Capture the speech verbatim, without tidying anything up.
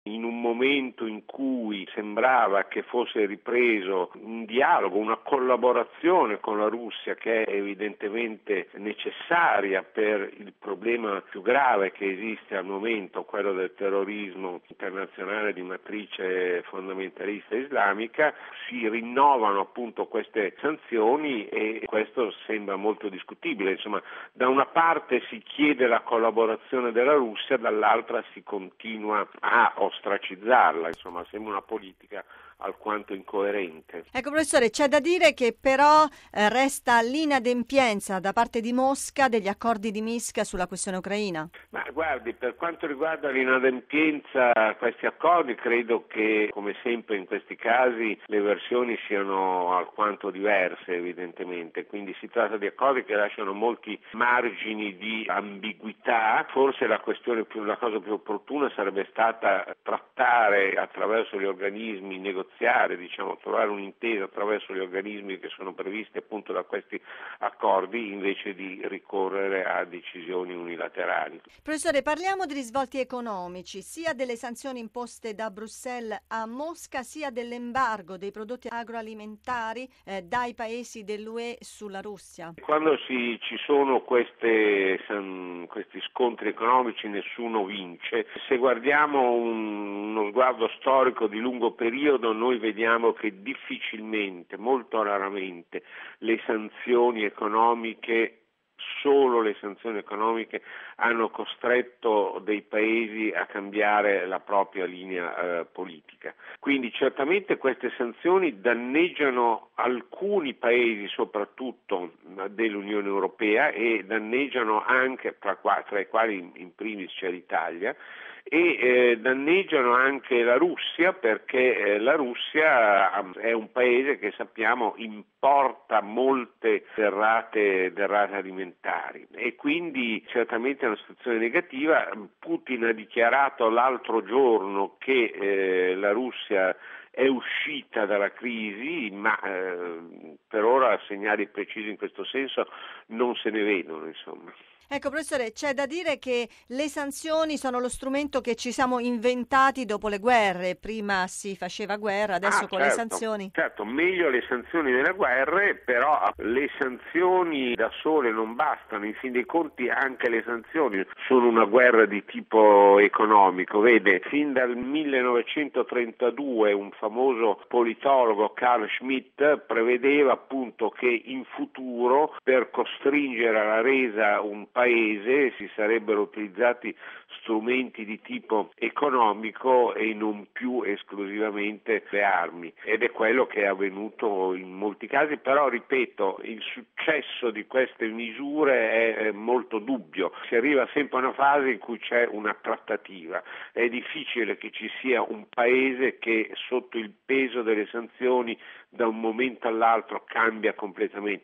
In un momento in cui sembrava che fosse ripreso un dialogo, una collaborazione con la Russia che è evidentemente necessaria per il problema più grave che esiste al momento, quello del terrorismo internazionale di matrice fondamentalista islamica, si rinnovano appunto queste sanzioni e questo sembra molto discutibile. Insomma, da una parte si chiede la collaborazione della Russia, dall'altra si continua a ostracizzarla, insomma sembra una politica alquanto incoerente. Ecco professore, c'è da dire che però eh, resta l'inadempienza da parte di Mosca degli accordi di Minsk sulla questione ucraina. Ma guardi, per quanto riguarda l'inadempienza a questi accordi, credo che come sempre in questi casi le versioni siano alquanto diverse evidentemente, quindi si tratta di accordi che lasciano molti margini di ambiguità. Forse la questione più, la cosa più opportuna sarebbe stata trattare attraverso gli organismi negoziali, diciamo, trovare un'intesa attraverso gli organismi che sono previsti appunto da questi accordi invece di ricorrere a decisioni unilaterali. Professore, parliamo di risvolti economici, sia delle sanzioni imposte da Bruxelles a Mosca, sia dell'embargo dei prodotti agroalimentari eh, dai paesi dell'U E sulla Russia. Quando si, ci sono queste, san, questi scontri economici nessuno vince. Se guardiamo un, uno sguardo storico di lungo periodo, noi vediamo che difficilmente, molto raramente, le sanzioni economiche, solo le sanzioni economiche, hanno costretto dei paesi a cambiare la propria linea eh, politica. Quindi certamente queste sanzioni danneggiano alcuni paesi, soprattutto dell'Unione Europea, e danneggiano anche, tra, tra i quali in primis c'è l'Italia, e eh, danneggiano anche la Russia perché eh, la Russia è un paese che sappiamo importa molte derrate, derrate alimentari e quindi certamente è una situazione negativa. Putin ha dichiarato l'altro giorno che eh, la Russia è uscita dalla crisi, ma eh, per ora segnali precisi in questo senso non se ne vedono, insomma. Ecco professore, c'è da dire che le sanzioni sono lo strumento che ci siamo inventati dopo le guerre. Prima si faceva guerra, adesso ah, con certo, le sanzioni. Certo, meglio le sanzioni delle guerre, però le sanzioni da sole non bastano. In fin dei conti anche le sanzioni sono una guerra di tipo economico. Vede, fin dal millenovecentotrentadue un famoso politologo, Carl Schmitt, prevedeva appunto che in futuro per costringere alla resa un paese si sarebbero utilizzati strumenti di tipo economico e non più esclusivamente le armi, ed è quello che è avvenuto in molti casi, però ripeto, il successo di queste misure è molto dubbio. Si arriva sempre a una fase in cui c'è una trattativa, è difficile che ci sia un paese che sotto il peso delle sanzioni da un momento all'altro cambia completamente.